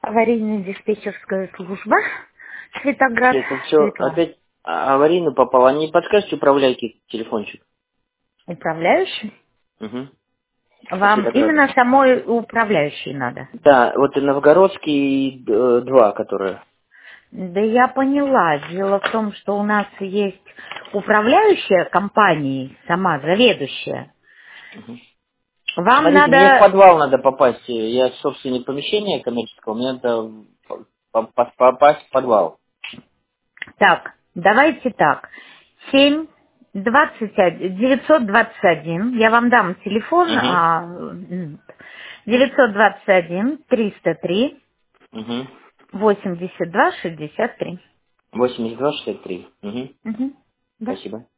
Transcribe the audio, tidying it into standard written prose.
Аварийно-диспетчерская служба. Светоград. Это все Светлана. опять аварийно попало. Не подскажете управляйки телефончик? Управляющий? Угу. По Вам Светограду. именно самой управляющей надо? Да, вот и Новгородский, и 2, которые. Да я поняла. Дело в том, что у нас есть управляющая компании, сама заведующая. Вам Смотрите, мне в надо... подвал надо попасть. Я собственник помещения коммерческого, мне надо попасть в подвал. Так, давайте так. 921, я вам дам телефон, Угу. 921 303 Угу. 82 63. 82-63. Угу. Мгм. Да. Спасибо.